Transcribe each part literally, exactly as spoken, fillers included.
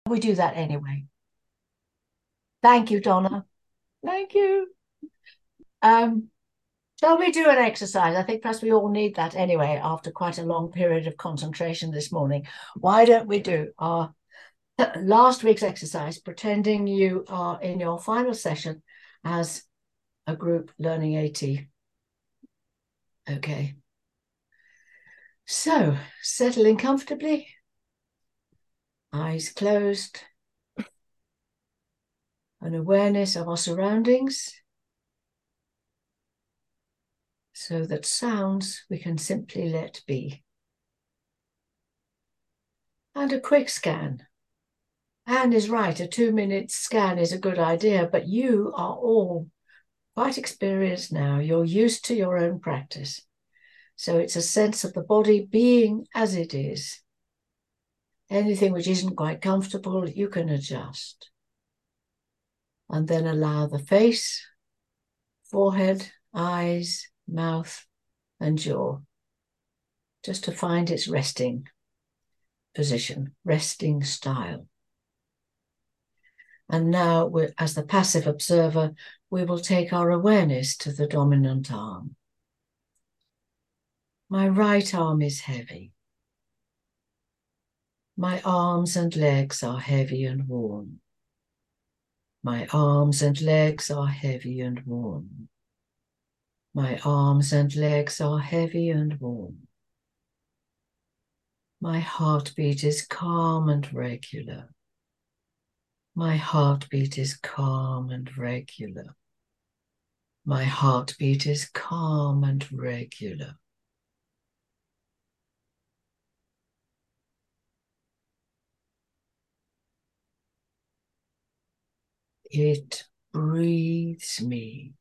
We do that anyway. Thank you, Donna. Thank you. Um, shall we do an exercise? I think perhaps we all need that anyway after quite a long period of concentration this morning. Why don't we do our last week's exercise, pretending you are in your final session as a group learning AT. Okay. So, settling comfortably, eyes closed, an awareness of our surroundings, so that sounds we can simply let be. And a quick scan. Anne is right, a two-minute scan is a good idea, but you are all quite experienced now. You're used to your own practice. So it's a sense of the body being as it is. Anything which isn't quite comfortable, you can adjust. And then allow the face, forehead, eyes, mouth, and jaw just to find its resting position, resting style. And now, as the passive observer, we will take our awareness to the dominant arm. My right arm is heavy. My arms and legs are heavy and warm. My arms and legs are heavy and warm. My arms and legs are heavy and warm. My heartbeat is calm and regular. My heartbeat is calm and regular. My heartbeat is calm and regular. It breathes me.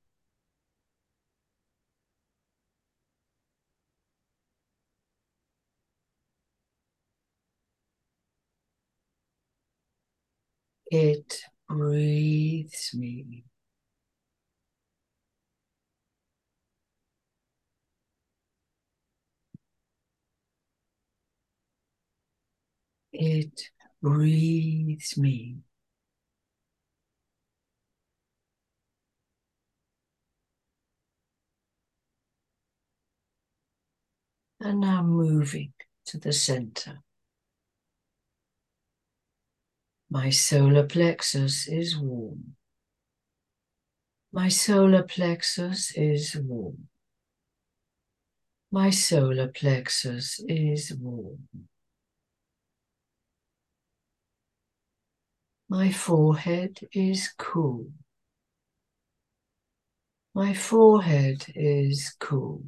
It breathes me. It breathes me. And now moving to the center. My solar plexus is warm. My solar plexus is warm. My solar plexus is warm. My forehead is cool. My forehead is cool.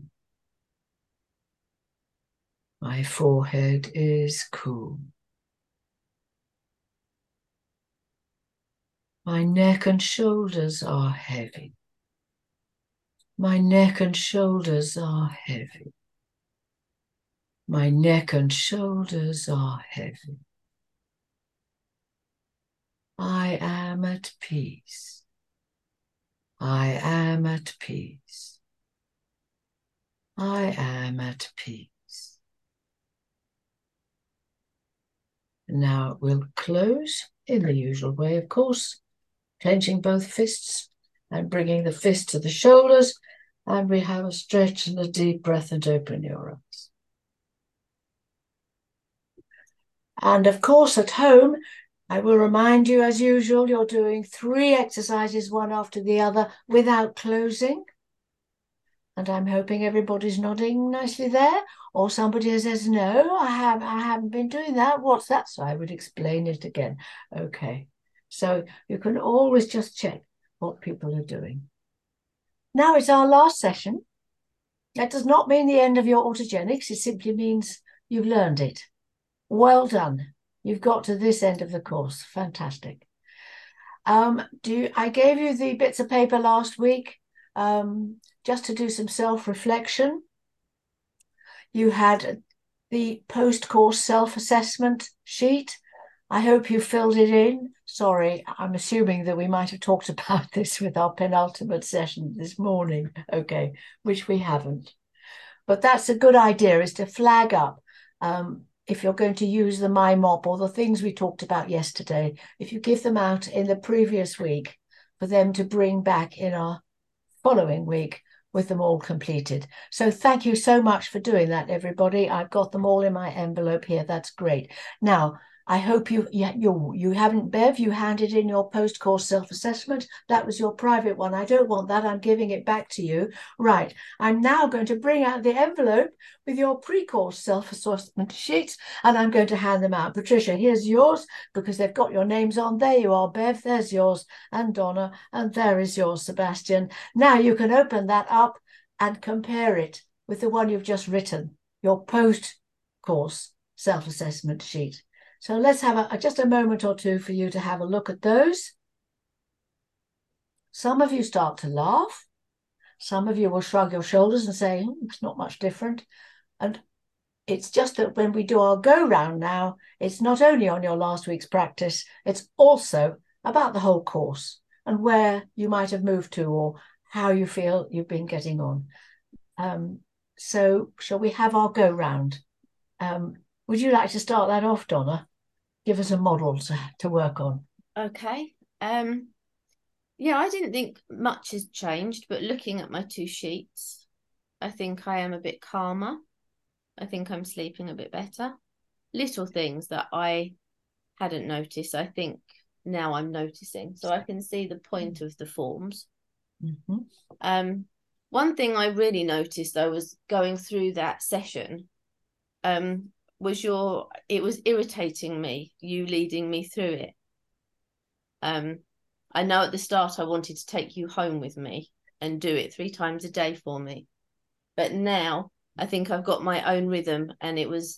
My forehead is cool. My neck and shoulders are heavy. My neck and shoulders are heavy. My neck and shoulders are heavy. I am at peace. I am at peace. I am at peace. Now we'll close in the usual way, of course, clenching both fists and bringing the fist to the shoulders. And we have a stretch and a deep breath and open your eyes. And of course, at home, I will remind you, as usual, you're doing three exercises, one after the other, without closing. And I'm hoping everybody's nodding nicely there. Or somebody says, no, I, have, I haven't been doing that. What's that? So I would explain it again. Okay. So you can always just check what people are doing. Now it's our last session. That does not mean the end of your autogenics. It simply means you've learned it. Well done. You've got to this end of the course. Fantastic. Um, do you, I gave you the bits of paper last week um, just to do some self-reflection. You had the post-course self-assessment sheet. I hope you filled it in. Sorry, I'm assuming that we might have talked about this with our penultimate session this morning. Okay, which we haven't. But that's a good idea, is to flag up um, if you're going to use the My Mop or the things we talked about yesterday, if you give them out in the previous week for them to bring back in our following week with them all completed. So thank you so much for doing that, everybody. I've got them all in my envelope here. That's great. Now, I hope you, you, you haven't, Bev, you handed in your post-course self-assessment. That was your private one. I don't want that. I'm giving it back to you. Right. I'm now going to bring out the envelope with your pre-course self-assessment sheets, and I'm going to hand them out. Patricia, here's yours, because they've got your names on. There you are, Bev. There's yours, and Donna, and there is yours, Sebastian. Now you can open that up and compare it with the one you've just written, your post-course self-assessment sheet. So let's have a, just a moment or two for you to have a look at those. Some of you start to laugh. Some of you will shrug your shoulders and say, hmm, it's not much different. And it's just that when we do our go round now, it's not only on your last week's practice, it's also about the whole course and where you might have moved to or how you feel you've been getting on. Um, so shall we have our go round? Um, would you like to start that off, Donna? Give us a model to, to work on. Okay. Um, yeah, I didn't think much has changed, but looking at my two sheets, I think I am a bit calmer. I think I'm sleeping a bit better. Little things that I hadn't noticed, I think now I'm noticing. So I can see the point of the forms. Mm-hmm. Um, one thing I really noticed, though, was going through that session, um, was your, it was irritating me, you leading me through it. Um, I know at the start I wanted to take you home with me and do it three times a day for me. But now I think I've got my own rhythm, and it was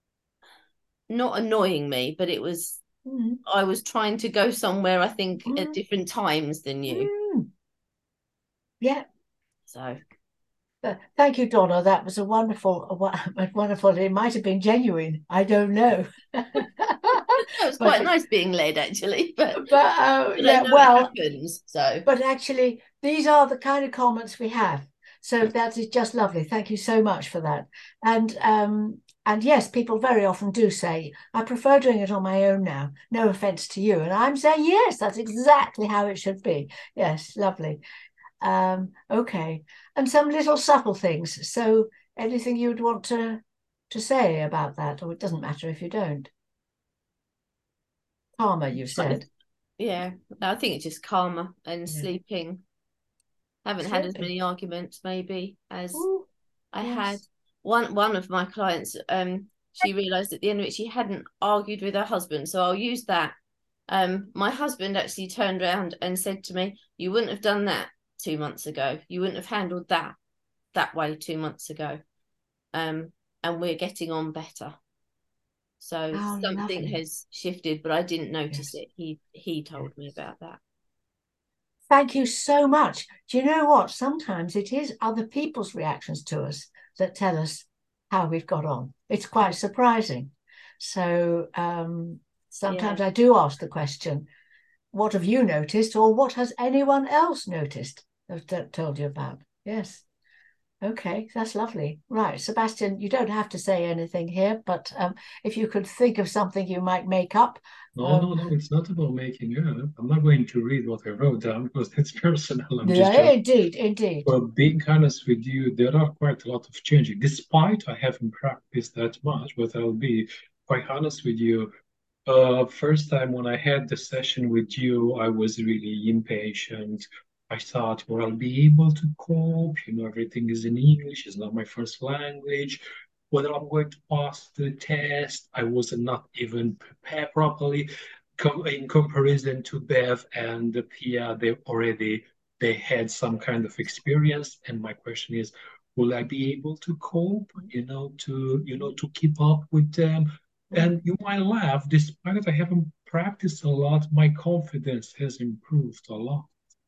not annoying me, but it was, mm. I was trying to go somewhere, I think, mm. at different times than you. Mm. Yeah. So. Uh, thank you, Donna. That was a wonderful, a wonderful. It might have been genuine. I don't know. It was quite but, nice being led, actually. But, but, uh, but yeah, I know well, it happens. So. But actually, these are the kind of comments we have. So that is just lovely. Thank you so much for that. And um, and yes, people very often do say, I prefer doing it on my own now. No offense to you. And I'm saying, yes, that's exactly how it should be. Yes, lovely. Um, okay. And some little subtle things. So anything you'd want to to say about that, or it doesn't matter if you don't. Calmer, you said. Yeah, I think it's just calmer and yeah. sleeping. Haven't sleeping. had as many arguments maybe as Ooh, I yes. had. One one of my clients, um, she realised at the end of it she hadn't argued with her husband, so I'll use that. Um, my husband actually turned around and said to me, "You wouldn't have done that two months ago. You wouldn't have handled that that way two months ago." Um, and we're getting on better. So oh, something lovely. has shifted, but I didn't notice yes. it. He he told yes. me about that. Thank you so much. Do you know what? Sometimes it is other people's reactions to us that tell us how we've got on. It's quite surprising. So um, sometimes yeah. I do ask the question, what have you noticed, or what has anyone else noticed that told you about? Yes. Okay, that's lovely. Right, Sebastian, you don't have to say anything here, but um, if you could think of something you might make up. No, um, no, no, it's not about making up. I'm not going to read what I wrote down because it's personal. I'm yeah, just joking. Indeed, indeed. But being honest with you, there are quite a lot of changing, despite I haven't practiced that much, but I'll be quite honest with you. Uh, first time when I had the session with you, I was really impatient. I thought, well, I'll be able to cope. You know, everything is in English. It's not my first language. Whether I'm going to pass the test, I was not even prepared properly. Com in comparison to Bev and Pia, they already they had some kind of experience. And my question is, will I be able to cope? You know, to you know to keep up with them. And you might laugh, despite that I haven't practiced a lot, my confidence has improved a lot,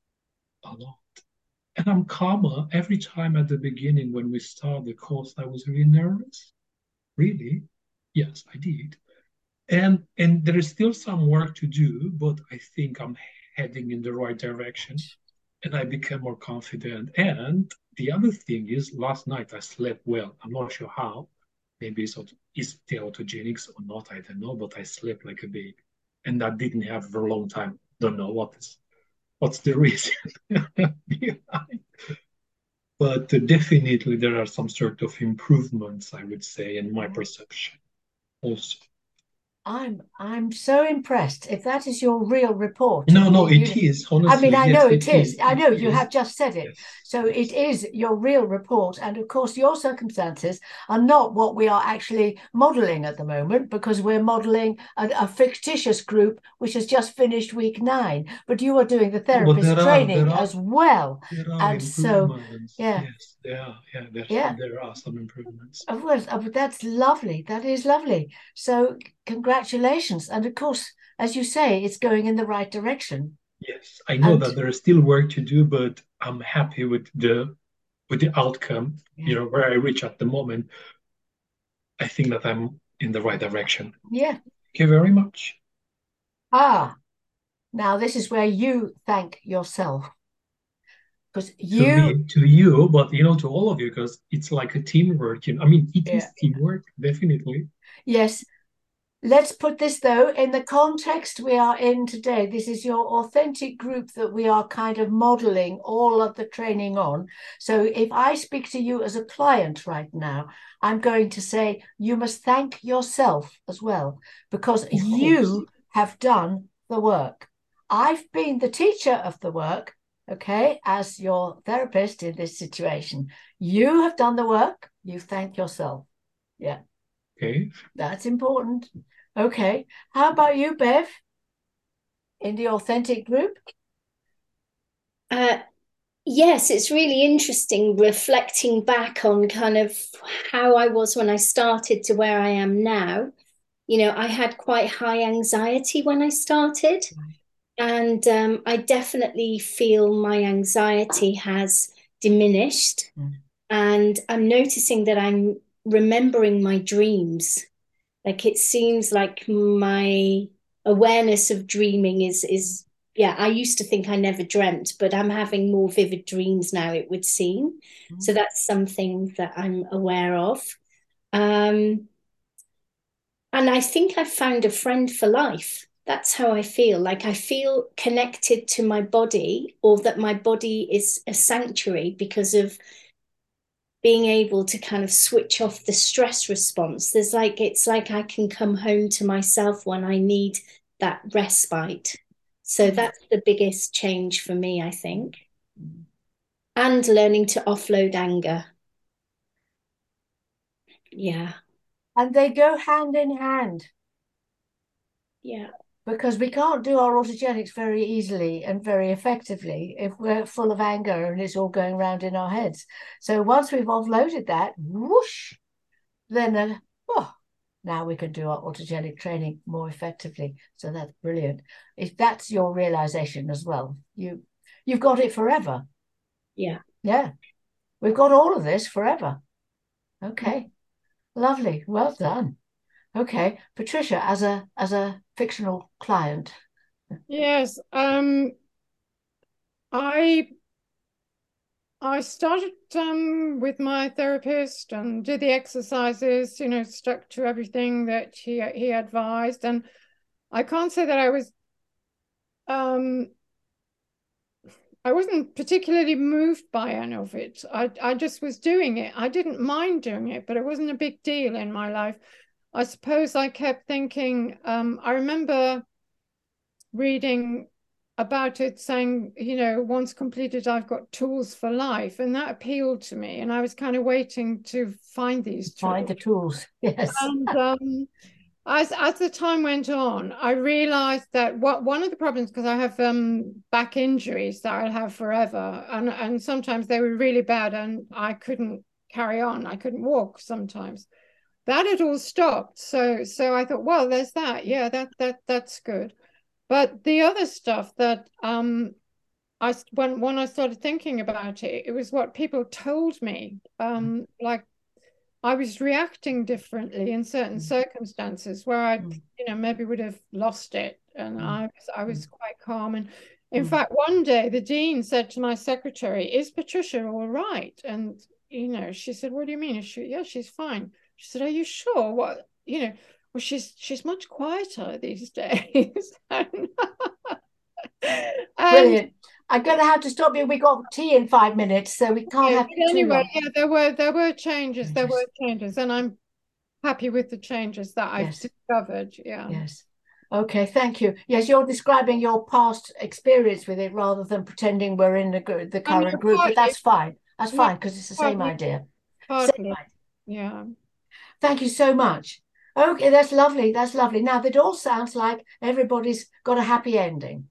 a lot. And I'm calmer every time at the beginning when we start the course. I was really nervous. Really? Yes, I did. And and there is still some work to do, but I think I'm heading in the right direction. And I became more confident. And the other thing is, last night I slept well. I'm not sure how, maybe it's auto, is the autogenics or not, I don't know, but I slept like a baby. And that didn't happen for a long time. Don't know what is what's the reason behind. But uh, definitely there are some sort of improvements, I would say, in my perception also. I'm I'm so impressed. If that is your real report. No, no, it uni- is, I mean, honestly, I yes, know it it is. is. I It know you is. have just said it. Yes, So yes. it is your real report. And of course, your circumstances are not what we are actually modeling at the moment, because we're modeling a, a fictitious group which has just finished week nine. But you are doing the No, but therapist there are there training are as well. there are And so, improvements. yeah, Yes, there are. Yeah, there yeah. there are some improvements. Of course, uh, but that's lovely. That is lovely. So congratulations. And of course, as you say, it's going in the right direction. Yes, I know And that there is still work to do, but I'm happy with the with the outcome, you yeah, know, where I reach at the moment. I think that I'm in the right direction. yeah. Thank you very much. Ah, now this is where you thank yourself, because To you, me, to you, but you know, to all of you, because it's like a teamwork. You know, I mean, it yeah, is teamwork, definitely. yes. Let's put this, though, in the context we are in today. This is your authentic group that we are kind of modeling all of the training on. So if I speak to you as a client right now, I'm going to say you must thank yourself as well, because Of course. you have done the work. I've been the teacher of the work, okay, as your therapist in this situation. You have done the work. You thank yourself. Yeah. Okay. That's important. Okay. How about you, Bev, in the authentic group? Uh, yes, it's really interesting reflecting back on kind of how I was when I started to where I am now. You know, I had quite high anxiety when I started, and um, I definitely feel my anxiety has diminished. Mm. And I'm noticing that I'm remembering my dreams. Like it seems like my awareness of dreaming is is yeah, I used to think I never dreamt, but I'm having more vivid dreams now, it would seem. So Mm. that's something that I'm aware of. Um, and I think I've found a friend for life. That's how I feel. Like I feel connected to my body, or that my body is a sanctuary because of being able to kind of switch off the stress response. There's like, it's like I can come home to myself when I need that respite. So that's the biggest change for me, I think. And learning to offload anger. Yeah. And they go hand in hand, Yeah. because we can't do our autogenics very easily and very effectively if we're full of anger and it's all going around in our heads. So once we've offloaded that, whoosh, then uh, oh, now we can do our autogenic training more effectively. So that's brilliant. If that's your realization as well, you you've got it forever. Yeah. Yeah. We've got all of this forever. Okay. Lovely. Well done. Okay. Patricia, as a as a fictional client. Yes. Um I I started um with my therapist and did the exercises, you know, stuck to everything that he he advised. And I can't say that I was um I wasn't particularly moved by any of it. I, I just was doing it. I didn't mind doing it, but it wasn't a big deal in my life. I suppose I kept thinking, um, I remember reading about it saying, you know, once completed, I've got tools for life. And that appealed to me. And I was kind of waiting to find these tools. Find the tools. Yes. And um, as as the time went on, I realized that what one of the problems, because I have um back injuries that I'll have forever, and and sometimes they were really bad, and I couldn't carry on. I couldn't walk sometimes. That had all stopped. So so I thought, well, there's that. Yeah, that that that's good. But the other stuff that um I when when I started thinking about it, it was what people told me. Um, like I was reacting differently in certain circumstances where I, Mm. you know, maybe would have lost it. And Mm. I was, I was quite calm. And in Mm. fact, one day the dean said to my secretary, "Is Patricia all right?" And, you know, she said, "What do you mean? Is she, yeah, she's fine." She said, "Are you sure? What, you know, well, she's she's much quieter these days." and, Brilliant. I'm going to have to stop you. We got tea in five minutes, so we can't yeah, have but too anyway, long. yeah, there were there were changes. Changes. There were changes, and I'm happy with the changes that I've Yes. discovered. Yeah. Yes. Okay, thank you. Yes, you're describing your past experience with it rather than pretending we're in the, the current know, group, partly, but that's fine. That's no, fine because it's the same partly, idea. partly, Same idea. yeah. Thank you so much. Okay, that's lovely. That's lovely. Now, that all sounds like everybody's got a happy ending.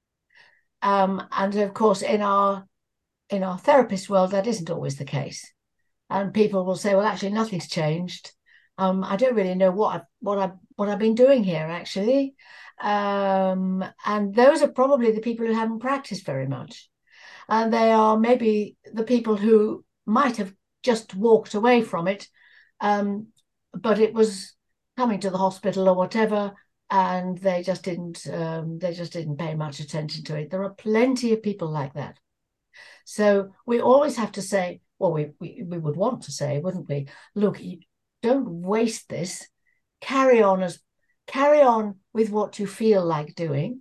Um, and of course, in our in our therapist world, that isn't always the case. And people will say, well, actually, nothing's changed. Um, I don't really know what I've, what I've, what I've been doing here, actually. Um, and those are probably the people who haven't practiced very much. And they are maybe the people who might have just walked away from it, um, but it was coming to the hospital or whatever, and they just didn't um, they just didn't pay much attention to it. There are plenty of people like that. So we always have to say, well, we, we, we would want to say, wouldn't we? Look, don't waste this. Carry on as carry on with what you feel like doing.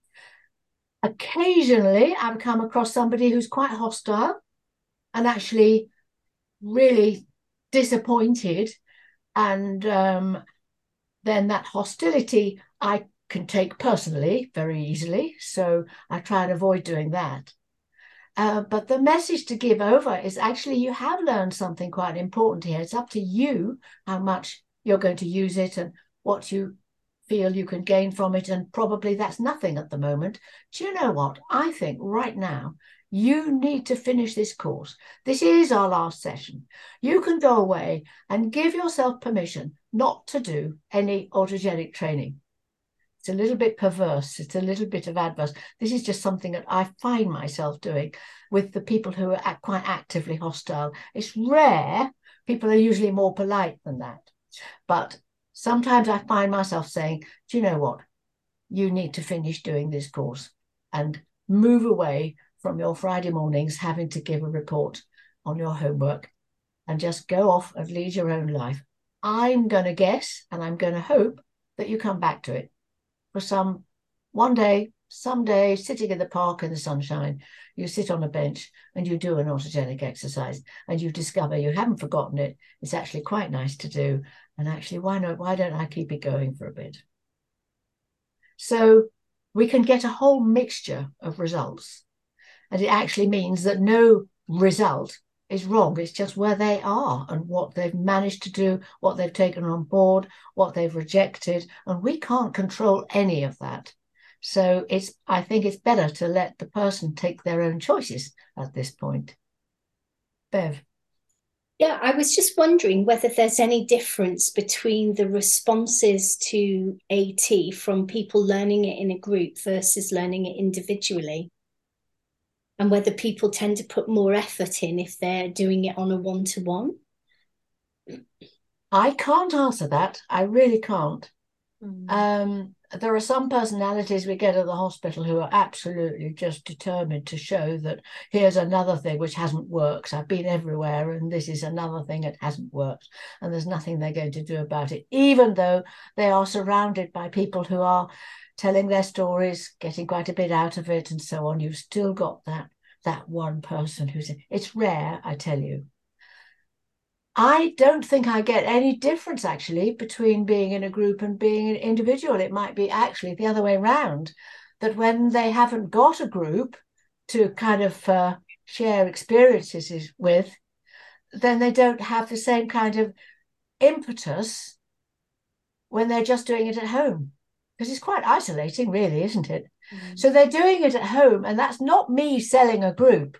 Occasionally, I've come across somebody who's quite hostile and actually really disappointed. And um, then that hostility I can take personally very easily. So I try and avoid doing that. Uh, but the message to give over is actually you have learned something quite important here. It's up to you how much you're going to use it and what you feel you can gain from it. And probably that's nothing at the moment. Do you know what? I think right now you need to finish this course. This is our last session. You can go away and give yourself permission not to do any autogenic training. It's a little bit perverse. It's a little bit of adverse. This is just something that I find myself doing with the people who are quite actively hostile. It's rare. People are usually more polite than that. But sometimes I find myself saying, do you know what? You need to finish doing this course and move away from your Friday mornings having to give a report on your homework and just go off and lead your own life. I'm going to guess and I'm going to hope that you come back to it. For some, one day, someday, sitting in the park in the sunshine, you sit on a bench and you do an autogenic exercise and you discover you haven't forgotten it. It's actually quite nice to do. And actually, why not? Why don't I keep it going for a bit? So we can get a whole mixture of results. And it actually means that no result is wrong. It's just where they are and what they've managed to do, what they've taken on board, what they've rejected. And we can't control any of that. So it's, I think it's better to let the person take their own choices at this point. Bev. Yeah, I was just wondering whether there's any difference between the responses to AT from people learning it in a group versus learning it individually. And whether people tend to put more effort in if they're doing it on a one-to-one? I can't answer that. I really can't. Mm. Um, there are some personalities we get at the hospital who are absolutely just determined to show that here's another thing which hasn't worked. I've been everywhere and this is another thing that hasn't worked. And there's nothing they're going to do about it, even though they are surrounded by people who are telling their stories, getting quite a bit out of it and so on. You've still got that, that one person who's, it's rare, I tell you. I don't think I get any difference actually between being in a group and being an individual. It might be actually the other way around, that when they haven't got a group to kind of uh, share experiences with, then they don't have the same kind of impetus when they're just doing it at home. Because it's quite isolating, really, isn't it? Mm. So they're doing it at home, and that's not me selling a group.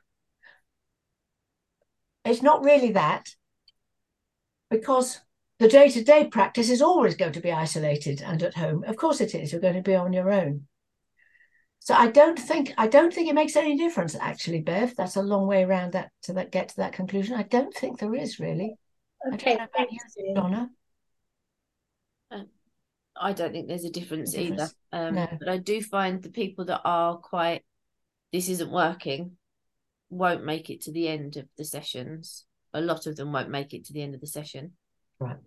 It's not really that. Because the day-to-day practice is always going to be isolated and at home. Of course it is. You're going to be on your own. So I don't think I don't think it makes any difference, actually, Bev. That's a long way around that to that get to that conclusion. I don't think there is really. Okay, I don't know about you, Donna. Um, I don't think there's a difference, a difference. either. Um, no. But I do find the people that are quite, this isn't working, won't make it to the end of the sessions. A lot of them won't make it to the end of the session. Right.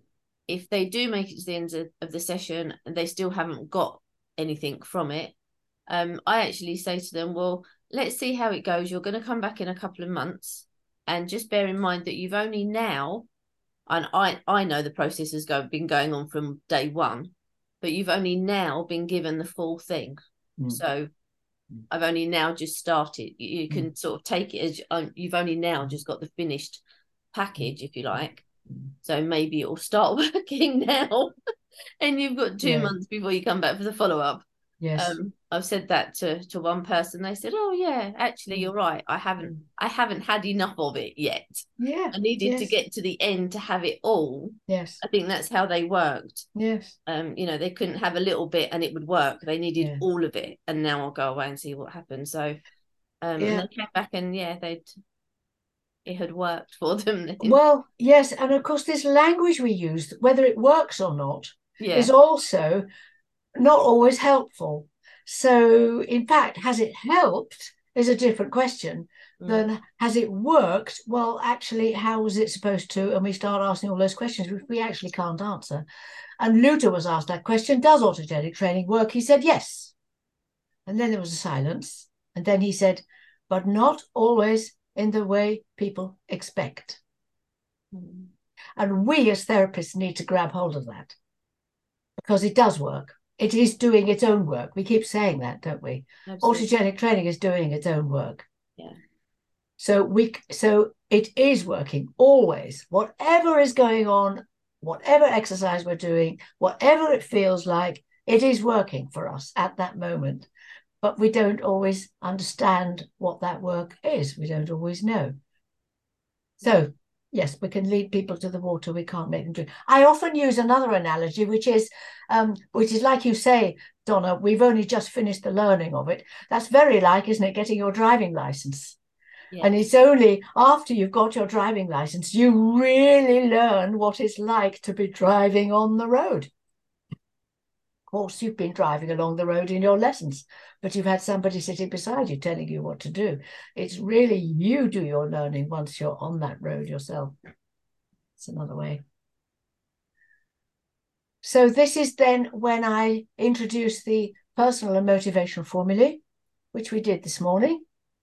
if they do make it to the end of, of the session and they still haven't got anything from it, um, I actually say to them, well, let's see how it goes. You're going to come back in a couple of months, and just bear in mind that you've only now, and I, I know the process has go, been going on from day one, but you've only now been given the full thing. Mm. So I've only now just started. You, you can mm. sort of take it as um, you've only now just got the finished package, if you like. So maybe it will start working now, and you've got two yeah. months before you come back for the follow-up. Yes. Um, I've said that to, to one person. They said, oh yeah, actually you're right. I haven't I haven't had enough of it yet. Yeah. I needed yes. to get to the end to have it all. Yes. I think that's how they worked. Yes. Um, you know, they couldn't have a little bit and it would work. They needed yeah. all of it. And now I'll go away and see what happens. So um yeah. and they came back and yeah, they'd it had worked for them. Well, yes, and of course this language we use, whether it works or not, yeah. is also not always helpful. So in fact, has it helped is a different question mm. than has it worked? Well, actually, how was it supposed to? And we start asking all those questions which we actually can't answer. And Luther was asked that question, does autogenic training work? He said yes. And then there was a silence. And then he said, but not always in the way people expect. Mm. And we as therapists need to grab hold of that, because it does work. It is doing its own work. We keep saying that, don't we? Absolutely. Autogenic training is doing its own work. Yeah. So we, so it is working always. Whatever is going on, whatever exercise we're doing, whatever it feels like, it is working for us at that moment. But we don't always understand what that work is. We don't always know. So yes, we can lead people to the water. We can't make them drink. I often use another analogy, which is, um, which is like you say, Donna, we've only just finished the learning of it. That's very like, isn't it, getting your driving license? Yes. And it's only after you've got your driving license, you really learn what it's like to be driving on the road. Of course, you've been driving along the road in your lessons, but you've had somebody sitting beside you telling you what to do. It's really you do your learning once you're on that road yourself. It's another way. So this is then when I introduce the personal and motivational formulae, which we did this morning.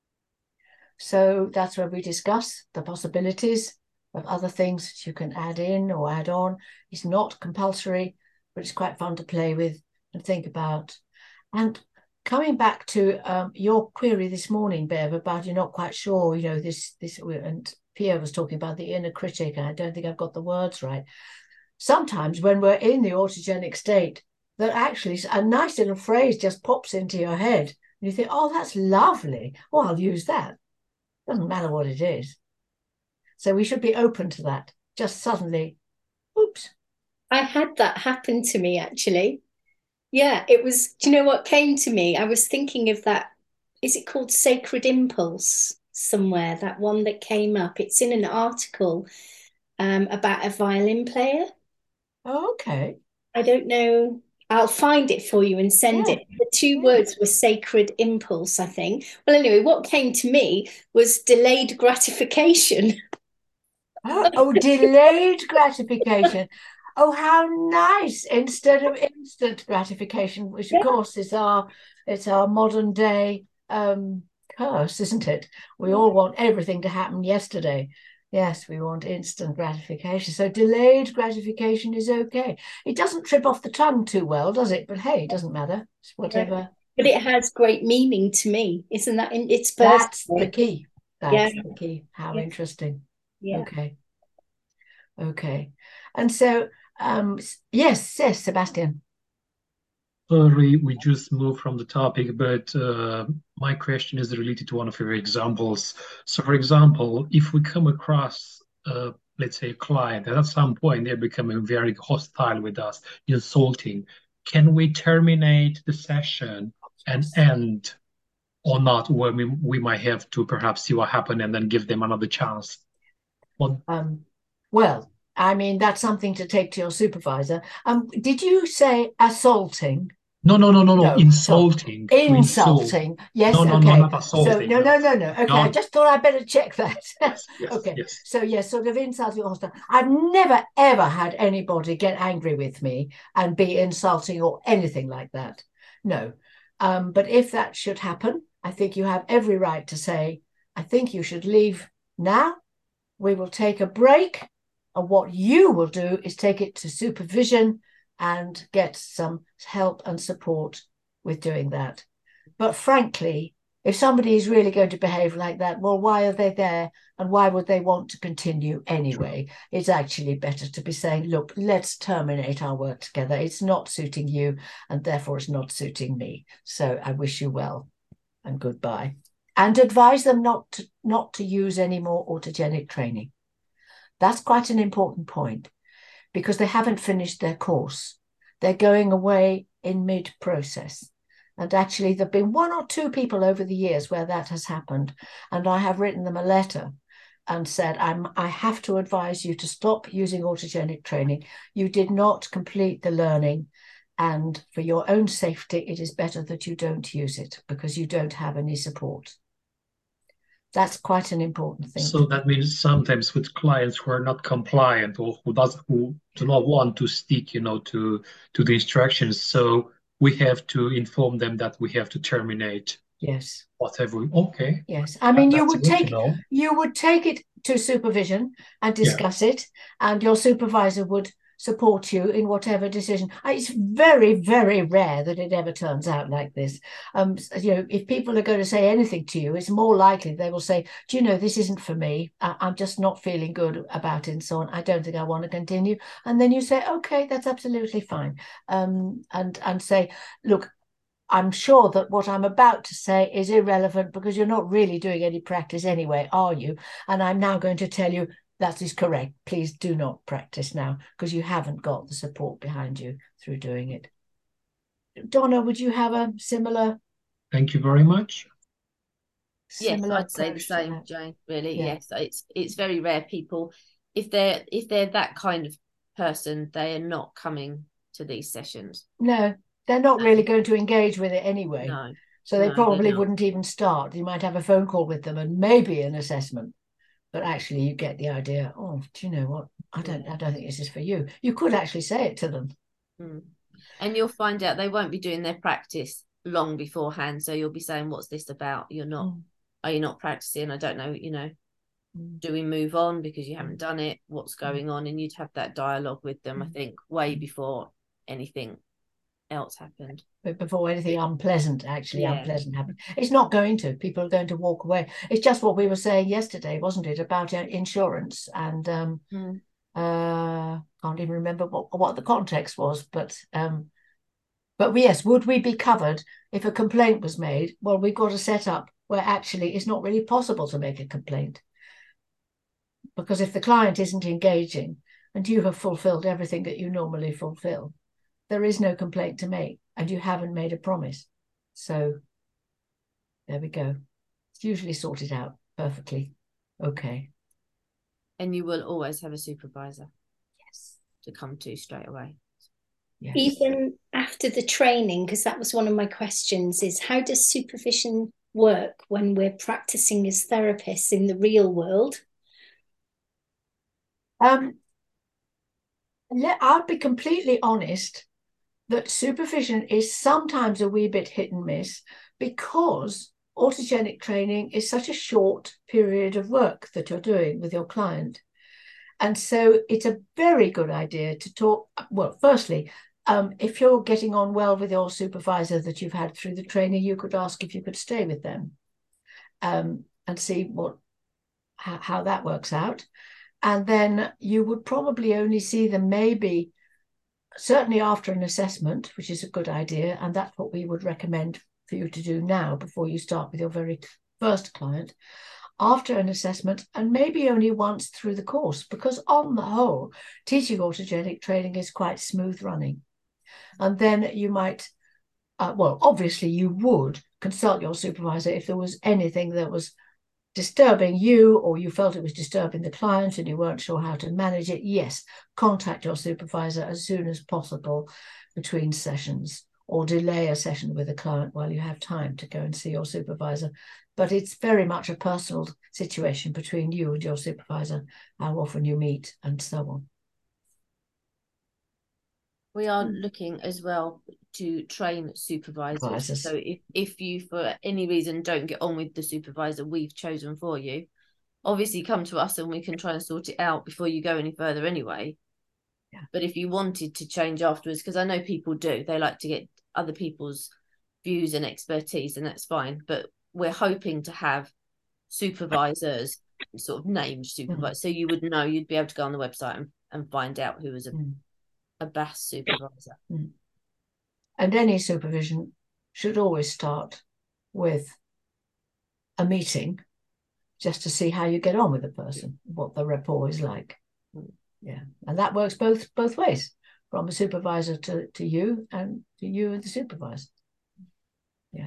So that's where we discuss the possibilities of other things that you can add in or add on. It's not compulsory, but it's quite fun to play with and think about. And coming back to um, your query this morning, Bev, about you're not quite sure, you know, this, this, and Pierre was talking about the inner critic, and I don't think I've got the words right. Sometimes when we're in the autogenic state, that actually a nice little phrase just pops into your head, and you think, oh, that's lovely. Well, I'll use that. Doesn't matter what it is. So we should be open to that. Just suddenly, oops. I had that happen to me, actually. Yeah, it was, do you know what came to me? I was thinking of that, is it called Sacred Impulse somewhere? That one that came up. It's in an article um, about a violin player. Oh, okay. I don't know. I'll find it for you and send yeah. it. The two yeah. words were Sacred Impulse, I think. Well, anyway, what came to me was delayed gratification. Oh, oh delayed gratification. Oh, how nice! Instead of instant gratification, which of yeah. course is our it's our modern day um, curse, isn't it? We yeah. all want everything to happen yesterday. Yes, we want instant gratification. So delayed gratification is okay. It doesn't trip off the tongue too well, does it? But hey, it doesn't matter. It's whatever. Yeah. But it has great meaning to me, isn't that? In its That's the key. That's yeah. the key. How yeah. interesting. Yeah. Okay. Okay. And so. Um, yes, yes, Sebastian. Sorry, we just moved from the topic, but uh, my question is related to one of your examples. So, for example, if we come across, uh, let's say, a client, and at some point they're becoming very hostile with us, insulting, can we terminate the session and end or not? Where we, we might have to perhaps see what happened and then give them another chance. Well, um, well. I mean, that's something to take to your supervisor. Um, did you say assaulting? No, no, no, no, no, No, insulting. so, To insult. insulting. Yes, No, no, okay. no, not assaulting. So, no, no, no, no. Okay, No. I just thought I'd better check that. Yes, yes, okay. yes. So, yes, sort of insulting or stuff. I've never, ever had anybody get angry with me and be insulting or anything like that. No. Um, but if that should happen, I think you have every right to say, I think you should leave now. We will take a break. And what you will do is take it to supervision and get some help and support with doing that. But frankly, if somebody is really going to behave like that, well, why are they there? And why would they want to continue anyway? It's actually better to be saying, look, let's terminate our work together. It's not suiting you, and therefore it's not suiting me. So I wish you well and goodbye. And advise them not to, not to use any more autogenic training. That's quite an important point, because they haven't finished their course. They're going away in mid-process. And actually, there have been one or two people over the years where that has happened. And I have written them a letter and said, I'm, I have to advise you to stop using autogenic training. You did not complete the learning. And for your own safety, it is better that you don't use it because you don't have any support. That's quite an important thing. So that means sometimes with clients who are not compliant or who does who do not want to stick, you know, to to the instructions. So we have to inform them that we have to terminate. Yes. Whatever. We, okay. Yes. I mean, that, you would take you would take it to supervision and discuss yeah. it, and your supervisor would support you in whatever decision. It's very, very rare that it ever turns out like this. Um, you know, if people are going to say anything to you, it's more likely they will say, do you know, this isn't for me. I I'm just not feeling good about it and so on. I don't think I want to continue. And then you say, okay, that's absolutely fine. Um, and, and say, look, I'm sure that what I'm about to say is irrelevant because you're not really doing any practice anyway, are you? And I'm now going to tell you that is correct. Please do not practice now because you haven't got the support behind you through doing it. Donna, would you have a similar? Thank you very much. Yes, I'd say the same, Jane. Really, yeah. Yes, it's it's very rare people, if they're if they're that kind of person, they are not coming to these sessions. No, they're not really going to engage with it anyway. No, so they no, probably wouldn't even start. You might have a phone call with them and maybe an assessment. But actually, you get the idea. Oh, do you know what? I don't. I don't think this is for you. You could actually say it to them, mm. and you'll find out they won't be doing their practice long beforehand. So you'll be saying, "What's this about? You're not. Mm. Are you not practicing? I don't know. You know, mm. do we move on because you haven't done it? What's going on?" And you'd have that dialogue with them. Mm. I think way before anything else happened. But before anything unpleasant, actually yeah. unpleasant happened. It's not going to. People are going to walk away. It's just what we were saying yesterday, wasn't it, about insurance? And um, mm. uh, can't even remember what, what the context was. But um, but yes, would we be covered if a complaint was made? Well, we've got a setup where actually it's not really possible to make a complaint. Because if the client isn't engaging and you have fulfilled everything that you normally fulfill, there is no complaint to make. And you haven't made a promise. So there we go. It's usually sorted out perfectly. Okay. And you will always have a supervisor. Yes. To come to straight away. Yes. Even after the training, because that was one of my questions, is how does supervision work when we're practicing as therapists in the real world? Um, I'll be completely honest. That supervision is sometimes a wee bit hit and miss because autogenic training is such a short period of work that you're doing with your client. And so it's a very good idea to talk. Well, firstly, um, if you're getting on well with your supervisor that you've had through the training, you could ask if you could stay with them um, and see what how, how that works out. And then you would probably only see them maybe certainly after an assessment, which is a good idea. And that's what we would recommend for you to do now before you start with your very first client. After an assessment, and maybe only once through the course, because on the whole, teaching autogenic training is quite smooth running. And then you might, uh, well, obviously you would consult your supervisor if there was anything that was disturbing you or you felt it was disturbing the client and you weren't sure how to manage it. Yes, contact your supervisor as soon as possible between sessions. or delay a session with a client while you have time to go and see your supervisor. But it's very much a personal situation between you and your supervisor, how often you meet and so on. We are looking as well to train supervisors. supervisors. So if, if you, for any reason, don't get on with the supervisor we've chosen for you, obviously come to us and we can try and sort it out before you go any further anyway. Yeah. But if you wanted to change afterwards, because I know people do, they like to get other people's views and expertise, and that's fine. But we're hoping to have supervisors, sort of named supervisors, mm. so you would know, you'd be able to go on the website and, and find out who was a mm. a B A S supervisor. Mm. And any supervision should always start with a meeting, just to see how you get on with the person, what the rapport is like. Mm. Yeah, and that works both both ways, from a supervisor to, to you and to you and the supervisor. Yeah.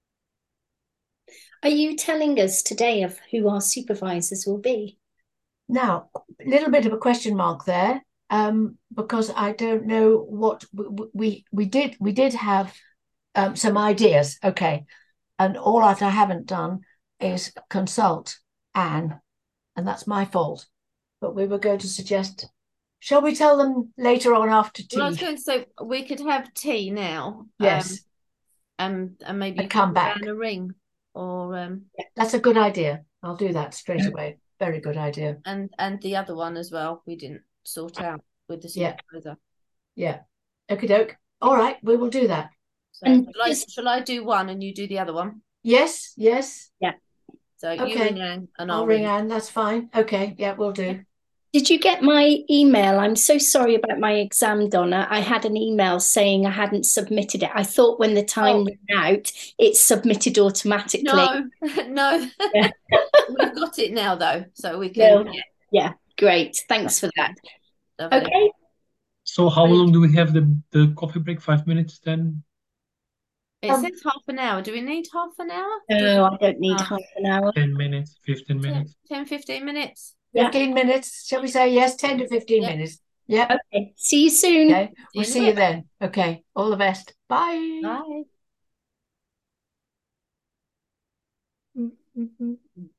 Are you telling us today of who our supervisors will be? Now, a little bit of a question mark there, um, because I don't know what we we, we did. We did have um, some ideas, okay, and all that I haven't done is consult Anne, and that's my fault. But we were going to suggest, shall we tell them later on after tea? Well, I was going to say we could have tea now. Yes. Um, and, and maybe and come back. A ring or um. Yeah, that's a good idea. I'll do that straight away. Very good idea. And and the other one as well, we didn't sort out with the supervisor. Yeah. yeah. Okie doke. All right, we will do that. So and shall I, shall I do one and you do the other one? Yes, yes. Yeah. So okay. You ring Anne and I'll, I'll ring Anne. That's fine. Okay. Yeah, we'll do. Did you get my email? I'm so sorry about my exam, Donna. I had an email saying I hadn't submitted it. I thought when the time oh. ran out, it's submitted automatically. No, no. Yeah. We've got it now, though, so we can. Yeah, yeah. Great. Thanks for that. Lovely. Okay. So how long do we have the, the coffee break? Five minutes then? It um, says half an hour. Do we need half an hour? No, I don't need uh, half an hour. ten minutes, fifteen minutes. ten, fifteen minutes. fifteen yeah. minutes. Shall we say yes? ten to fifteen yep. minutes. Yeah. Okay. See you soon. Okay. We'll see, see you then. Okay. All the best. Bye. Bye. Mm-hmm.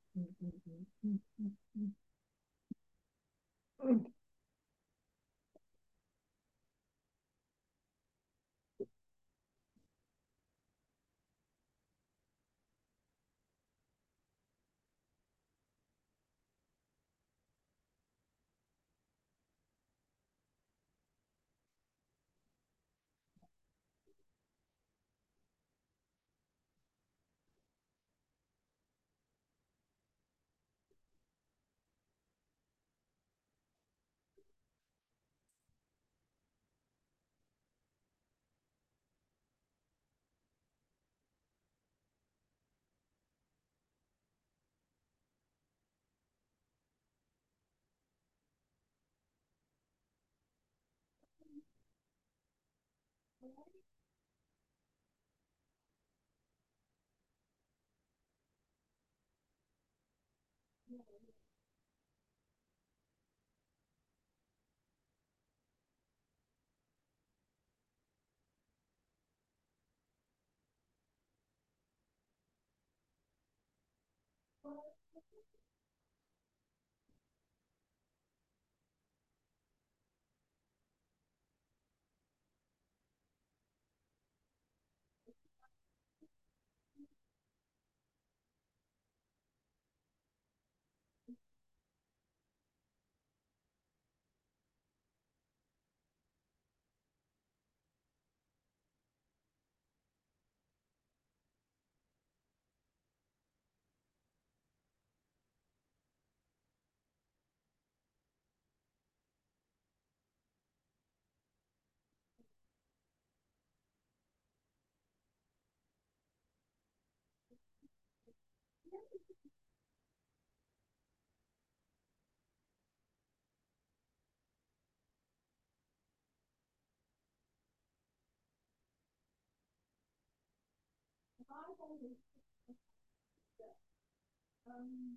Um,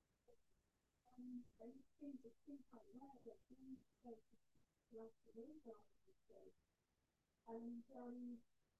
um, and um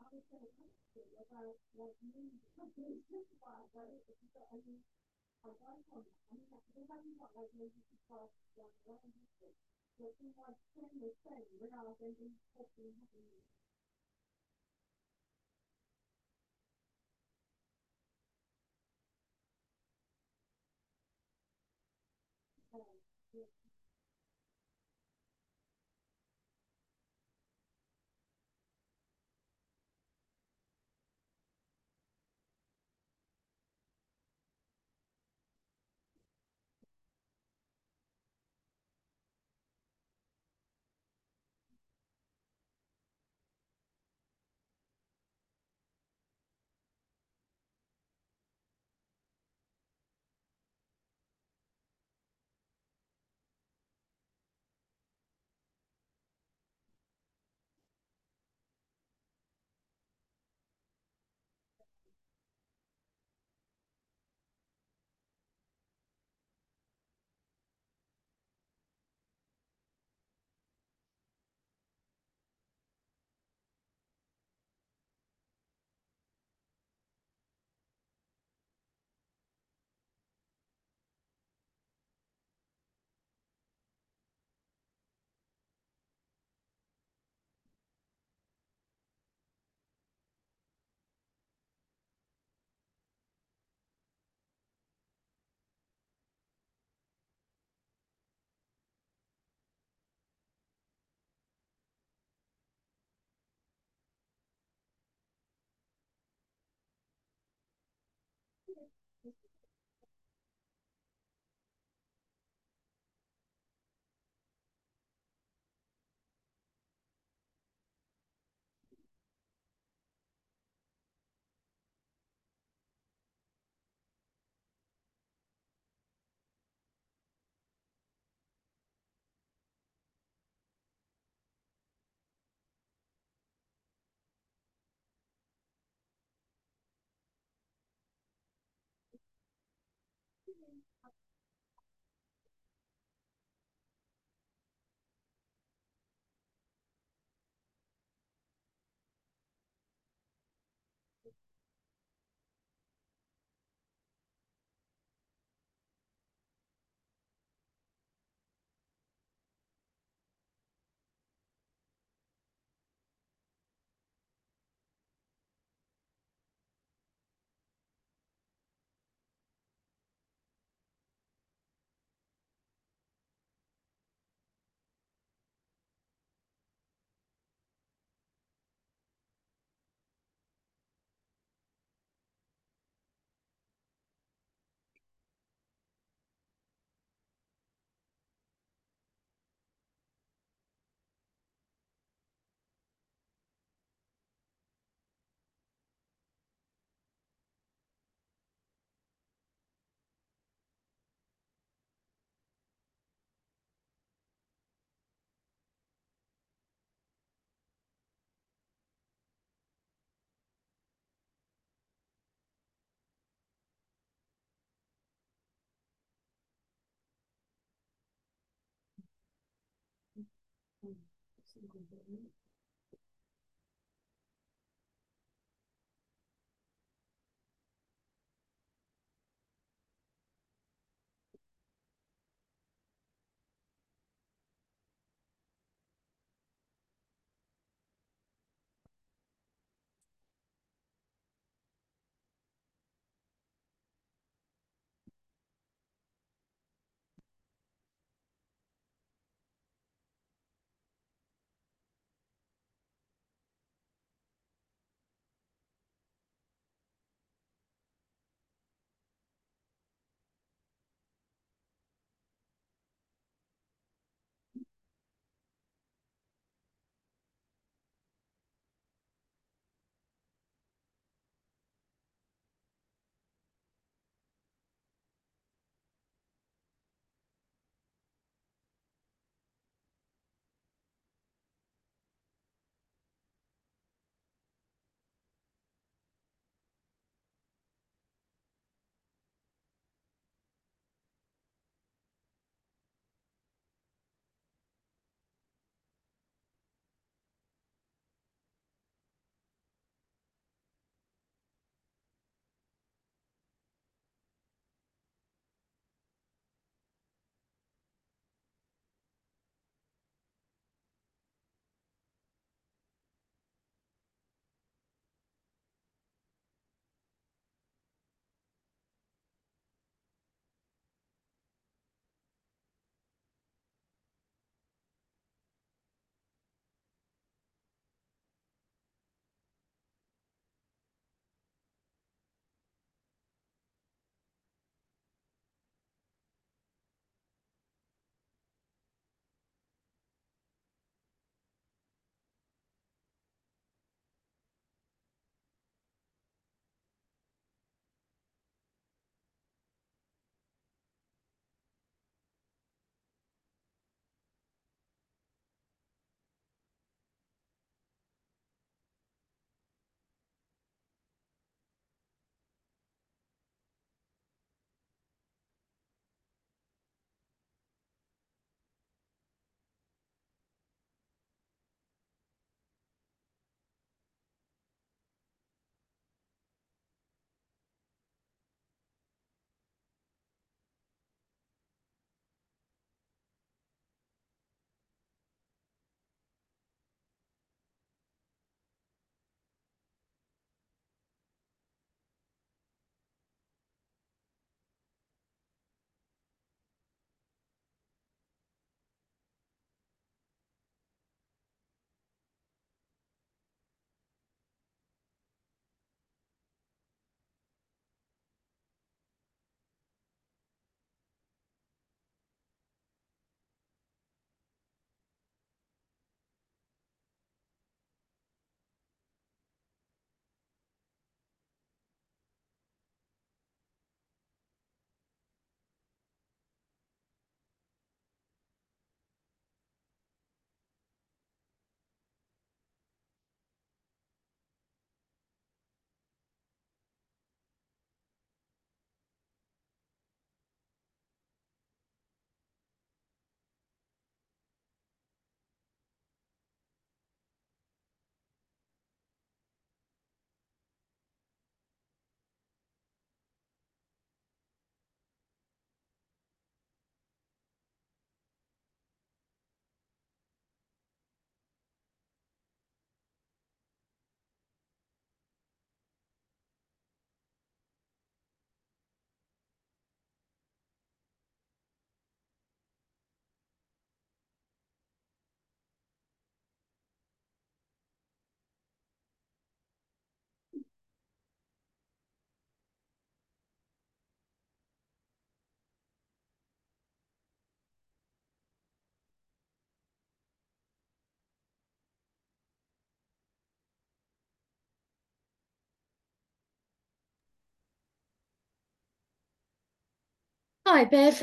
Hi, Bev.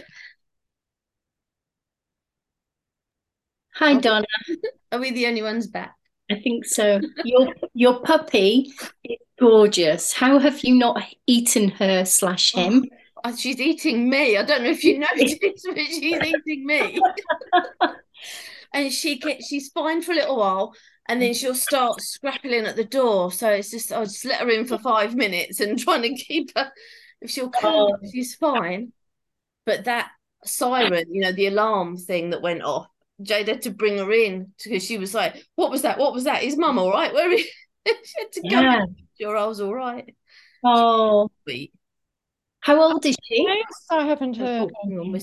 Hi, Are we, Donna. are we the only ones back? I think so. Your your puppy is gorgeous. How have you not eaten her slash him? Oh, she's eating me. I don't know if you noticed, but she's eating me. And she gets, she's fine for a little while, and then she'll start scrapping at the door. So it's just, I'll just let her in for five minutes and trying to keep her. If she'll come, Oh. she's fine. But that siren, you know, the alarm thing that went off, Jade had to bring her in because she was like, "What was that? What was that? Is Mum all right? Where is?" She had to go. Yeah. Sure, I was all right. Oh. Sweet. How old is she? Yes, I haven't heard. Oh, hang on,